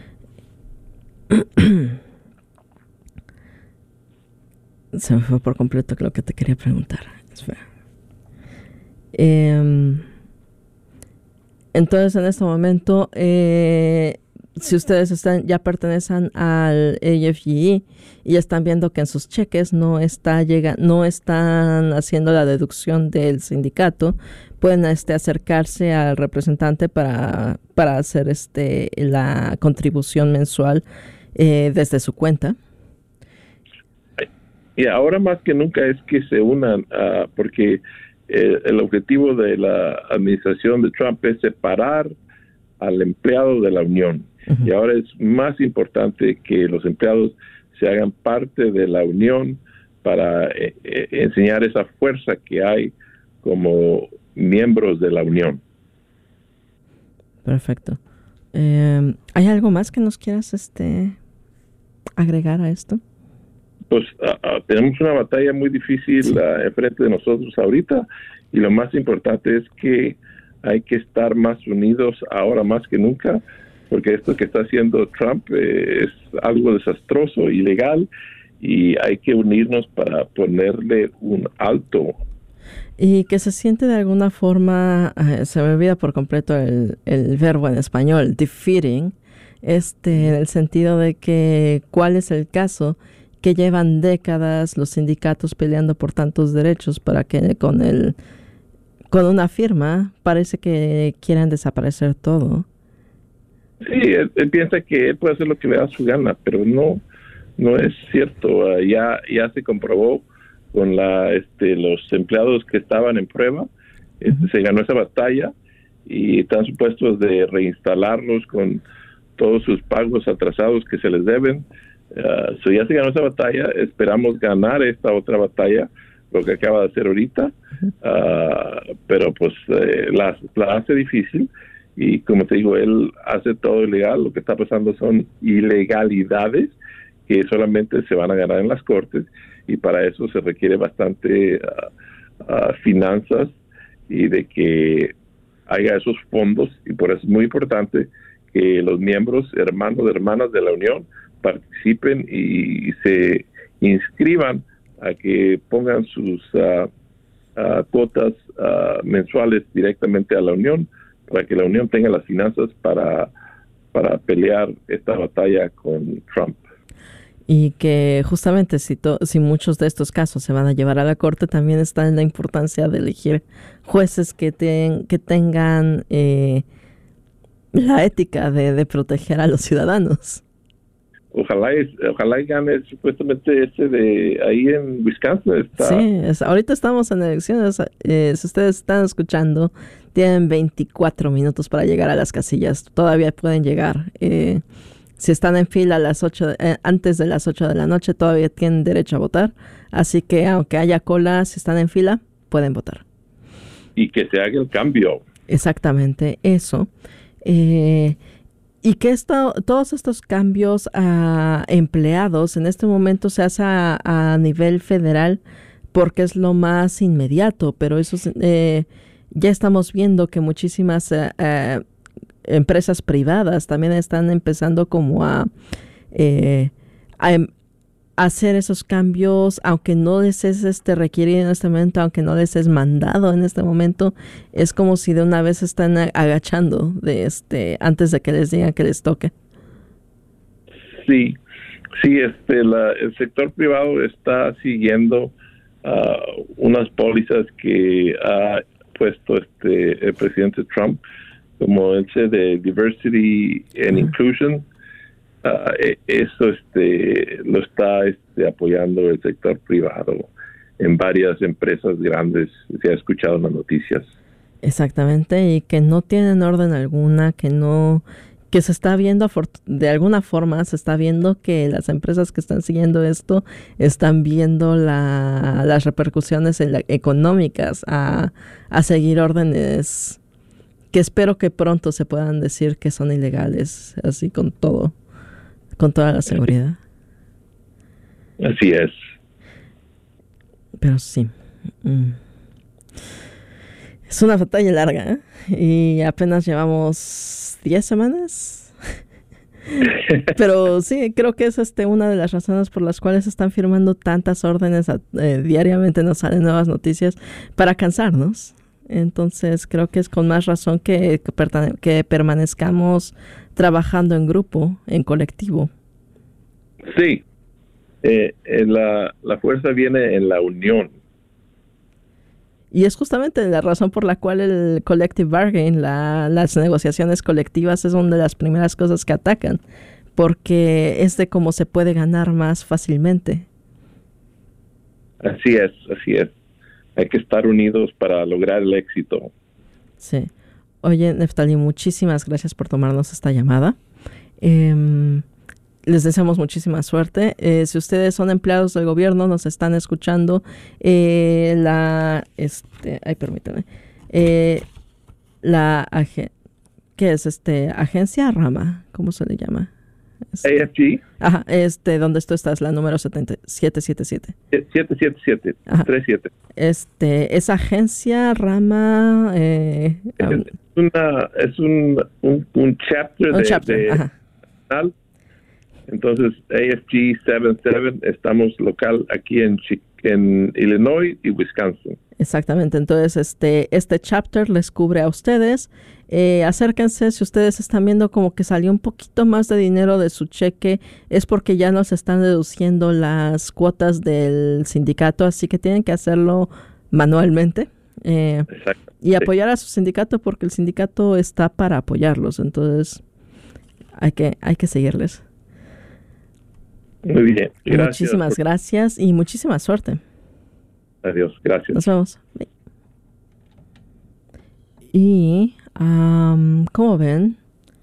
Se me fue por completo lo que te quería preguntar. Espera. Eh, entonces, en este momento, eh, si ustedes están ya pertenecen al A F G E y están viendo que en sus cheques no está llega, no están haciendo la deducción del sindicato, pueden este acercarse al representante para para hacer este la contribución mensual eh, desde su cuenta. Y ahora más que nunca es que se unan, uh, porque eh, el objetivo de la administración de Trump es separar al empleado de la unión. Uh-huh. Y ahora es más importante que los empleados se hagan parte de la unión para eh, eh, enseñar esa fuerza que hay como miembros de la unión. Perfecto. Eh, ¿Hay algo más que nos quieras este agregar a esto? Pues uh, uh, tenemos una batalla muy difícil sí. uh, enfrente de nosotros ahorita, y lo más importante es que hay que estar más unidos ahora más que nunca, porque esto que está haciendo Trump eh, es algo desastroso, ilegal, y hay que unirnos para ponerle un alto. Y que se siente de alguna forma, eh, se me olvida por completo el, el verbo en español, defeating, este, en el sentido de que cuál es el caso, que llevan décadas los sindicatos peleando por tantos derechos para que con el con una firma parece que quieran desaparecer todo. Sí, él, él piensa que él puede hacer lo que le da su gana, pero no, no es cierto. Uh, ya, ya se comprobó con la, este, los empleados que estaban en prueba, este, uh-huh. se ganó esa batalla y están supuestos de reinstalarlos con todos sus pagos atrasados que se les deben. Uh, so ya se ganó esa batalla, esperamos ganar esta otra batalla, lo que acaba de hacer ahorita, uh, pero pues eh, la, la hace difícil, y como te digo, él hace todo ilegal. Lo que está pasando son ilegalidades que solamente se van a ganar en las cortes, y para eso se requiere bastante uh, uh, finanzas y de que haya esos fondos, y por eso es muy importante que los miembros, hermanos, hermanas de la Unión participen y se inscriban a que pongan sus uh, uh, cuotas uh, mensuales directamente a la Unión, para que la Unión tenga las finanzas para, para pelear esta batalla con Trump. Y que justamente si, to, si muchos de estos casos se van a llevar a la corte, también está en la importancia de elegir jueces que, ten, que tengan eh, la ética de, de proteger a los ciudadanos. Ojalá es, ojalá gane supuestamente ese de ahí en Wisconsin. Está. Sí, es, ahorita estamos en elecciones. Eh, si ustedes están escuchando, tienen veinticuatro minutos para llegar a las casillas. Todavía pueden llegar. Eh, si están en fila a las ocho, eh, antes de las ocho de la noche, todavía tienen derecho a votar. Así que aunque haya cola, si están en fila, pueden votar. Y que se haga el cambio. Exactamente, eso. Eh, y que esto, todos estos cambios a empleados en este momento se hace a, a nivel federal porque es lo más inmediato, pero eso eh, ya estamos viendo que muchísimas eh, eh, empresas privadas también están empezando como a, eh, a hacer esos cambios, aunque no les es este requerido en este momento, aunque no les es mandado en este momento, es como si de una vez están agachando de este antes de que les digan que les toque. Sí, sí, este, la, el sector privado está siguiendo uh, unas pólizas que ha puesto este el presidente Trump, como ese de diversity and uh-huh. inclusion. Uh, eso este lo está este, apoyando el sector privado en varias empresas grandes, se ha escuchado en las noticias. Exactamente, y que no tienen orden alguna, que no, que se está viendo, de alguna forma se está viendo que las empresas que están siguiendo esto están viendo la, las repercusiones en la, económicas a, a seguir órdenes que espero que pronto se puedan decir que son ilegales, así con todo. Con toda la seguridad. Así es. Pero sí. Mm. Es una batalla larga, ¿eh? Y apenas llevamos diez semanas. Pero sí, creo que es este una de las razones por las cuales están firmando tantas órdenes. Eh, diariamente nos salen nuevas noticias para cansarnos. Entonces creo que es con más razón que, que, pertane- que permanezcamos trabajando en grupo, en colectivo. Sí, eh, eh, la, la fuerza viene en la unión. Y es justamente la razón por la cual el collective bargaining, la, las negociaciones colectivas, es una de las primeras cosas que atacan, porque es de cómo se puede ganar más fácilmente. Así es, así es. Hay que estar unidos para lograr el éxito. Sí. Oye, Neftali, muchísimas gracias por tomarnos esta llamada. Eh, les deseamos muchísima suerte. Eh, si ustedes son empleados del gobierno, nos están escuchando, eh, la, este, ay, permítanme, eh, la, ag- ¿qué es este? Agencia Rama, ¿cómo se le llama? Este, A F G. Ajá, este, donde tú estás, la número siete siete siete. siete siete siete, tres siete. Este, esa agencia Rama, eh, Es, um, una, es un, un, un chapter un de, chapter, de ajá. nacional. Entonces, A F G setenta y siete, estamos local aquí en, Chi- en Illinois y Wisconsin. Exactamente, entonces este, este chapter les cubre a ustedes. Eh, acérquense, si ustedes están viendo como que salió un poquito más de dinero de su cheque, es porque ya nos están deduciendo las cuotas del sindicato, así que tienen que hacerlo manualmente. Eh, y apoyar a su sindicato, porque el sindicato está para apoyarlos, entonces hay que, hay que seguirles. Muy bien, gracias. Muchísimas gracias y muchísima suerte. Adiós, gracias. Nos vemos. Bye. Y, um, ¿cómo ven?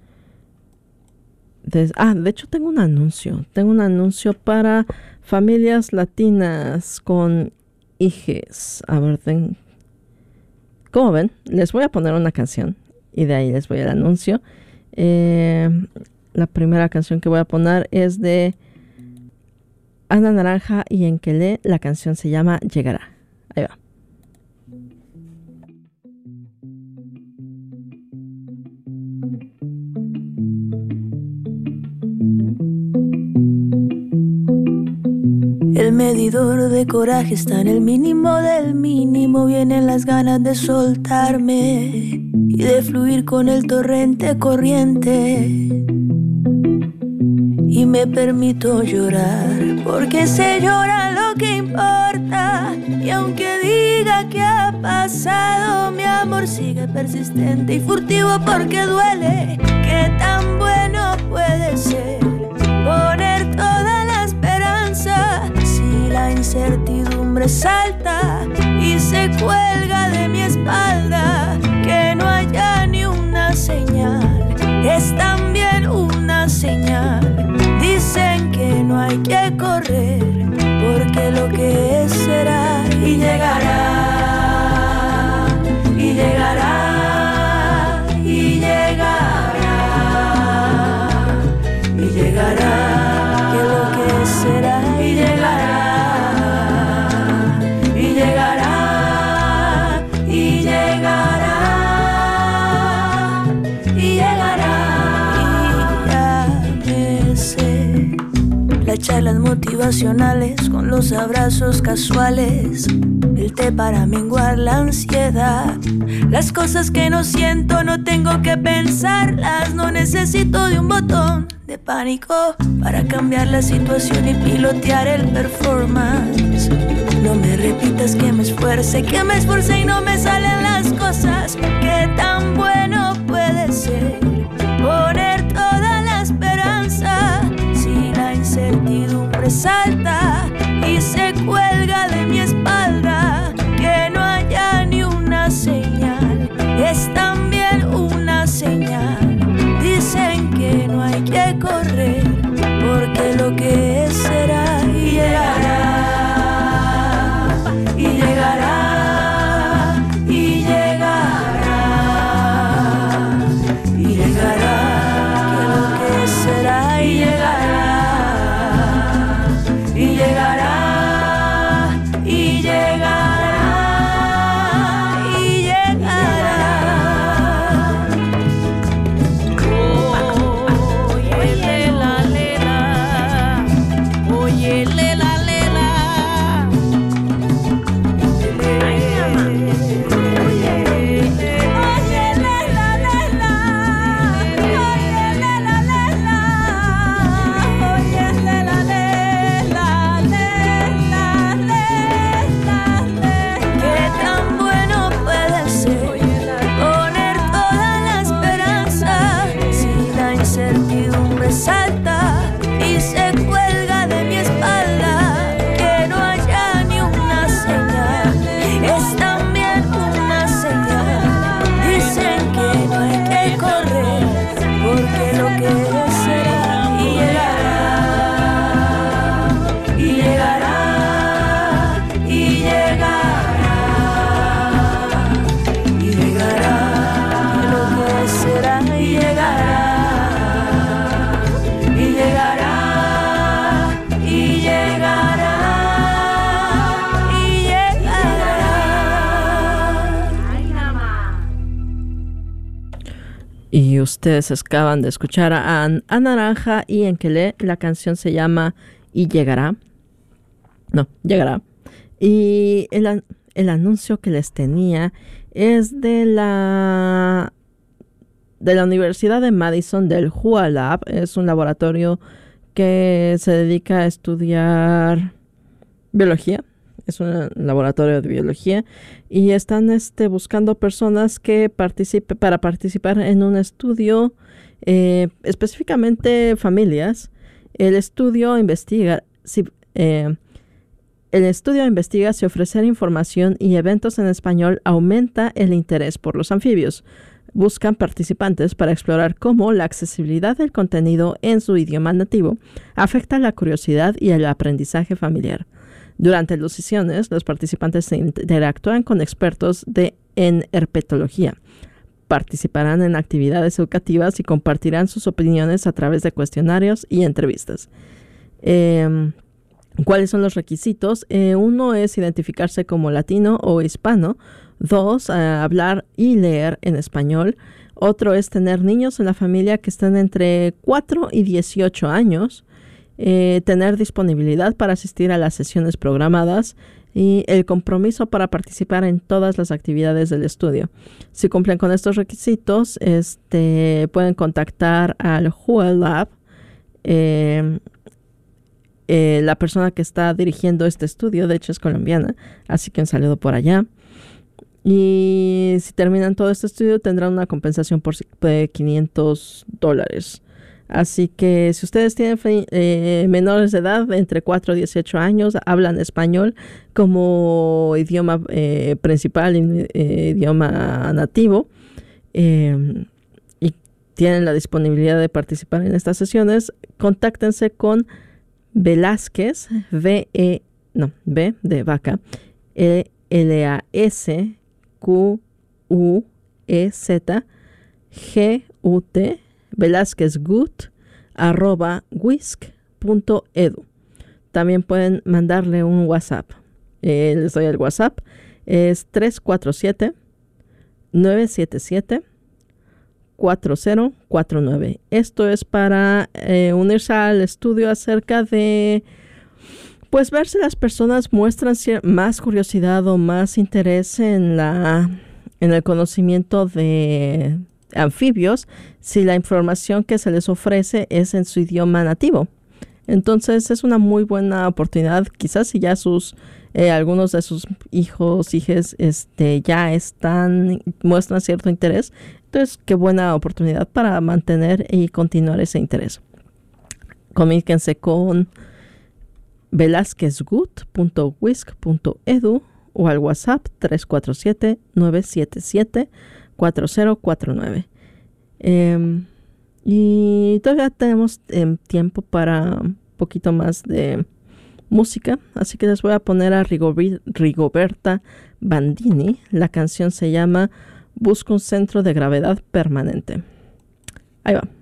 Des- ah, de hecho tengo un anuncio. Tengo un anuncio para familias latinas con hijes. A ver, ten- ¿cómo ven? Les voy a poner una canción y de ahí les voy al anuncio. Eh, la primera canción que voy a poner es de Ana Naranja y Enkelé. La canción se llama Llegará. Ahí va. El medidor de coraje está en el mínimo del mínimo. Vienen las ganas de soltarme y de fluir con el torrente corriente. Y me permito llorar, porque se llora lo que importa. Y aunque diga que ha pasado, mi amor sigue persistente y furtivo porque duele. ¿Qué tan bueno puede ser poner toda la esperanza si la incertidumbre salta y se cuelga de mi espalda? Que no haya ni una señal es también una señal. Dicen que no hay que correr, porque lo que es será y llegará, y llegará, y llegará, y llegará, que lo que es será y llegará, y llegará, y llegará, y llegará. Las charlas motivacionales con los abrazos casuales, el té para menguar la ansiedad. Las cosas que no siento no tengo que pensarlas. No necesito de un botón de pánico para cambiar la situación y pilotear el performance. No me repitas que me esfuerce, que me esfuerce y no me salen las cosas. ¿Qué tan bueno puede ser poner toda la esperanza si la incertidumbre salta y se cuelga de mi espalda? Que no haya ni una señal es también una señal. Dicen que no hay que correr, porque lo que es será y llegará, y llegará, y llegará, Y ustedes acaban de escuchar a, a Naranja y Enkele. La canción se llama Y Llegará. No, Llegará. Y el, el anuncio que les tenía es de la, de la Universidad de Madison, del Hua Lab. Es un laboratorio que se dedica a estudiar biología. Es un laboratorio de biología y están este, buscando personas que participe, para participar en un estudio, eh, específicamente familias. El estudio investiga si, eh, el estudio investiga si ofrecer información y eventos en español aumenta el interés por los anfibios. Buscan participantes para explorar cómo la accesibilidad del contenido en su idioma nativo afecta la curiosidad y el aprendizaje familiar. Durante las sesiones, los participantes interactúan con expertos de, en herpetología. Participarán en actividades educativas y compartirán sus opiniones a través de cuestionarios y entrevistas. Eh, ¿Cuáles son los requisitos? Eh, uno es identificarse como latino o hispano. Dos, eh, hablar y leer en español. Otro es tener niños en la familia que estén entre cuatro y dieciocho años. Eh, tener disponibilidad para asistir a las sesiones programadas y el compromiso para participar en todas las actividades del estudio. Si cumplen con estos requisitos, este, pueden contactar al Hua Lab. Eh, eh, la persona que está dirigiendo este estudio, de hecho, es colombiana, así que un saludo por allá. Y si terminan todo este estudio, tendrán una compensación por de quinientos dólares. Así que si ustedes tienen eh, menores de edad, entre cuatro y dieciocho años, hablan español como idioma eh, principal, eh, idioma nativo, eh, y tienen la disponibilidad de participar en estas sesiones, contáctense con Velázquez, V E, no, B de vaca, E L A S Q U E Z G U T, velázquezgut arroba wisc punto edu. También pueden mandarle un WhatsApp. Eh, les doy el WhatsApp. Es tres cuatro siete, nueve siete siete, cuatro cero cuatro nueve. Esto es para eh, unirse al estudio acerca de, pues, ver si las personas muestran más curiosidad o más interés en la en el conocimiento de anfibios, si la información que se les ofrece es en su idioma nativo. Entonces es una muy buena oportunidad, quizás si ya sus eh, algunos de sus hijos, hijas este, ya están, muestran cierto interés. Entonces qué buena oportunidad para mantener y continuar ese interés. Comuníquense con velázquezgut punto wisc punto edu o al WhatsApp tres cuatro siete, nueve siete siete, cuatro cero cuatro nueve. Eh, y todavía tenemos eh, tiempo para un poquito más de música, así que les voy a poner a Rigober- Rigoberta Bandini. La canción se llama Busco un centro de gravedad permanente. Ahí va.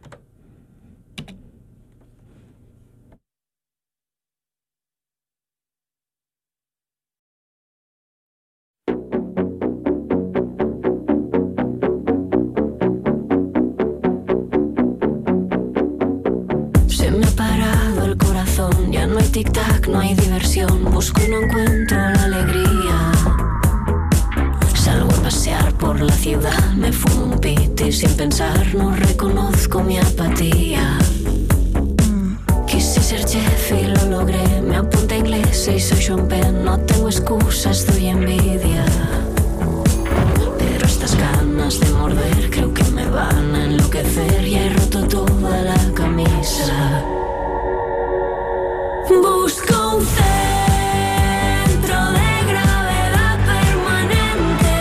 Ya no hay tic-tac, no hay diversión. Busco y no encuentro la alegría. Salgo a pasear por la ciudad, me fumo un pit y sin pensar no reconozco mi apatía. Quise ser chef y lo logré. Me apunté a inglés y soy Sean Penn. No tengo excusas, doy envidia. Pero estas ganas de morder creo que me van a enloquecer. Y he roto toda la camisa. Busco un centro de gravedad permanente,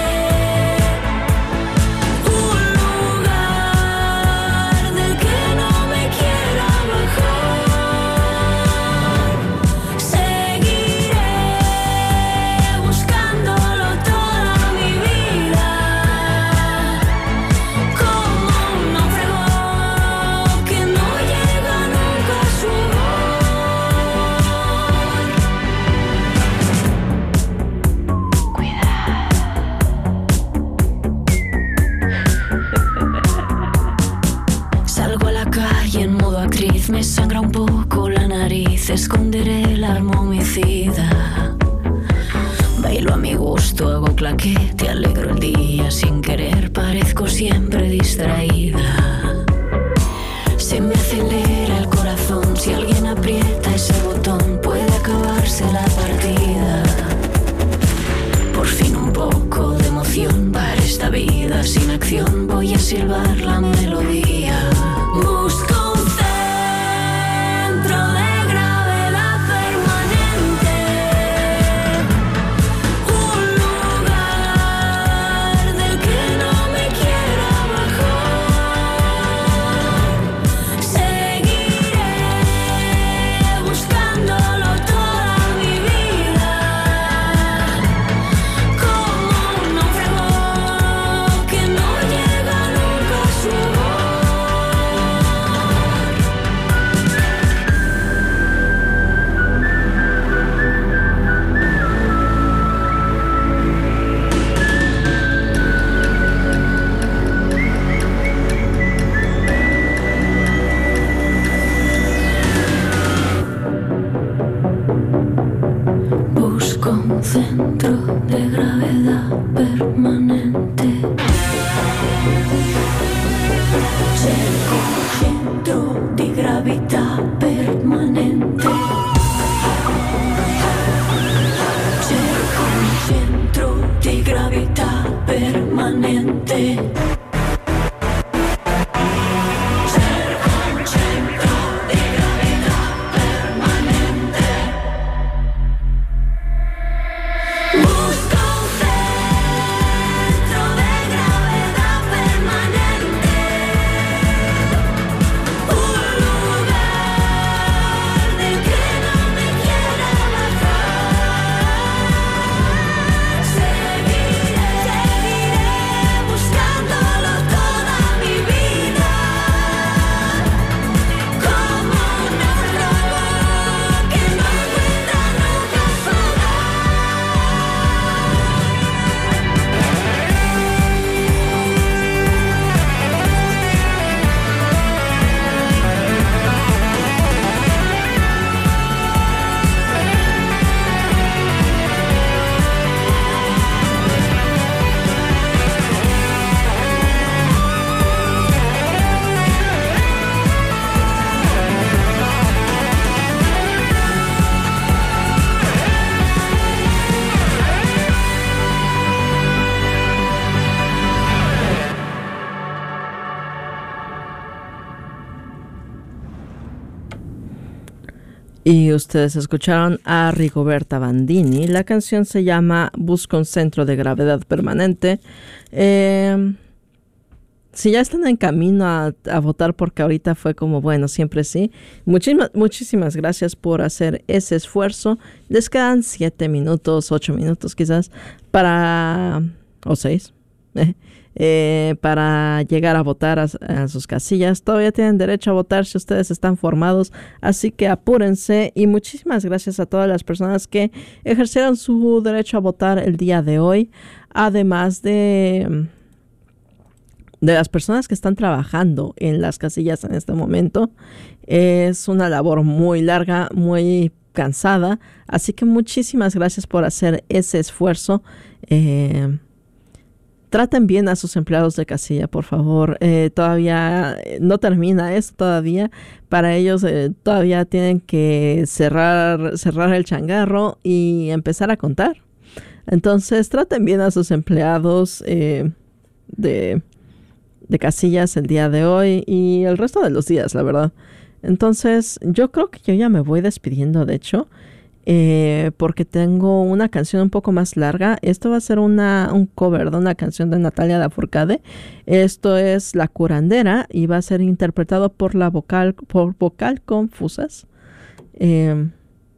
un lugar del que no me quiera bajar. Seguiré buscándolo toda mi vida, como un náufrago que no llega nunca a su hogar. vez me sangra un poco la nariz, esconderé el arma homicida. Bailo a mi gusto, hago claquete, alegro el día sin querer, parezco siempre distraída. Se me acelera el corazón, si alguien aprieta ese botón puede acabarse la partida. Por fin un poco de emoción para esta vida sin acción, voy a silbar la melodía. Busco un centro de gravedad permanente, un lugar del que no me quiera bajar. Seguiré buscándolo toda mi vida, como un náufrago que no llega nunca a su hogar. Busco un centro de gravedad permanente. Cerco un centro di gravità permanente. Cerco un centro di gravità permanente. Cerco un centro di gravità permanente. Busco un centro de gravedad permanente, un lugar del que no me quiera bajar. Seguiré, seguiré buscándolo toda mi vida, como un náufrago que no encuentra nunca su hogar. Y ustedes escucharon a Rigoberta Bandini. La canción se llama Busco un centro de gravedad permanente. Eh, si ya están en camino a, a votar, porque ahorita fue como, bueno, siempre sí. Muchísimas, muchísimas gracias por hacer ese esfuerzo. Les quedan siete minutos, ocho minutos quizás, para, o seis, eh, eh, para llegar a votar a, a sus casillas. Todavía tienen derecho a votar si ustedes están formados, así que apúrense. Y muchísimas gracias a todas las personas que ejercieron su derecho a votar el día de hoy, además de de las personas que están trabajando en las casillas en este momento. Es una labor muy larga, muy cansada, así que muchísimas gracias por hacer ese esfuerzo. Eh, Traten bien a sus empleados de casilla, por favor. Eh, todavía no termina esto todavía. Para ellos eh, todavía tienen que cerrar, cerrar el changarro y empezar a contar. Entonces, traten bien a sus empleados eh, de, de casillas el día de hoy y el resto de los días, la verdad. Entonces, yo creo que yo ya me voy despidiendo, de hecho. Eh, porque tengo una canción un poco más larga. Esto va a ser una, un cover de una canción de Natalia Lafourcade. Esto es La Curandera y va a ser interpretado por la vocal, por Vocal Confusas. Eh,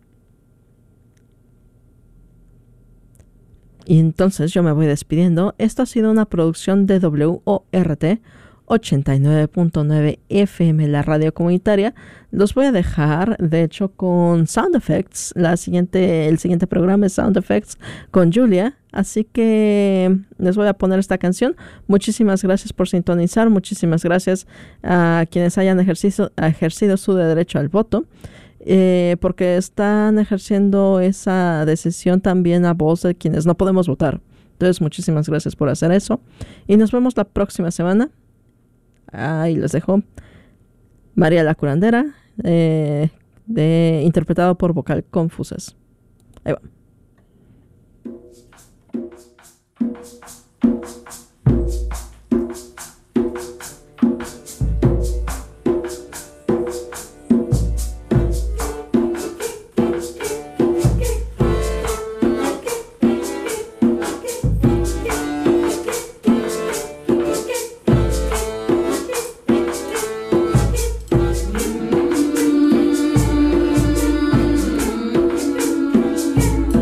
y entonces yo me voy despidiendo. Esto ha sido una producción de W O R T ochenta y nueve punto nueve F M, la radio comunitaria. Los voy a dejar, de hecho, con Sound Effects. La siguiente, el siguiente programa es Sound Effects con Julia. Así que les voy a poner esta canción. Muchísimas gracias por sintonizar. Muchísimas gracias a quienes hayan ejercido, ejercido su derecho al voto. Eh, porque están ejerciendo esa decisión también a voz de quienes no podemos votar. Entonces, muchísimas gracias por hacer eso. Y nos vemos la próxima semana. Ahí les dejo María la Curandera, eh, de, interpretado por Vocal Confusas. Ahí va. Thank you.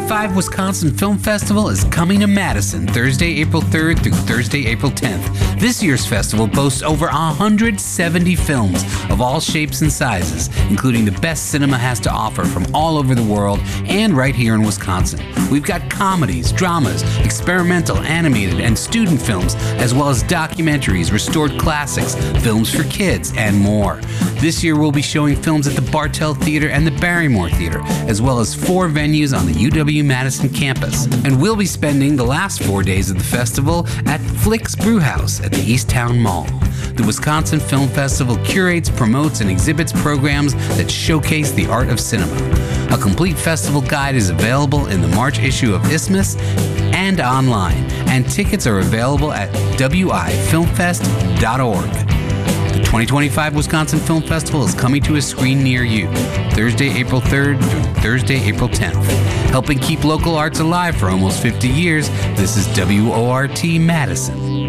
twenty-five Wisconsin Film Festival is coming to Madison Thursday, April third through Thursday, April tenth. This year's festival boasts over one hundred seventy films of all shapes and sizes, including the best cinema has to offer from all over the world and right here in Wisconsin. We've got comedies, dramas, experimental, animated, and student films, as well as documentaries, restored classics, films for kids, and more. This year we'll be showing films at the Bartell Theater and the Barrymore Theater, as well as four venues on the U W-Madison campus. And we'll be spending the last four days of the festival at Flicks Brewhouse at the Easttown Mall. The Wisconsin Film Festival curates, promotes, and exhibits programs that showcase the art of cinema. A complete festival guide is available in the March issue of Isthmus and online, and tickets are available at w i film fest dot org. The twenty twenty-five Wisconsin Film Festival is coming to a screen near you, Thursday, April third through Thursday, April tenth. Helping keep local arts alive for almost fifty years, this is W O R T Madison.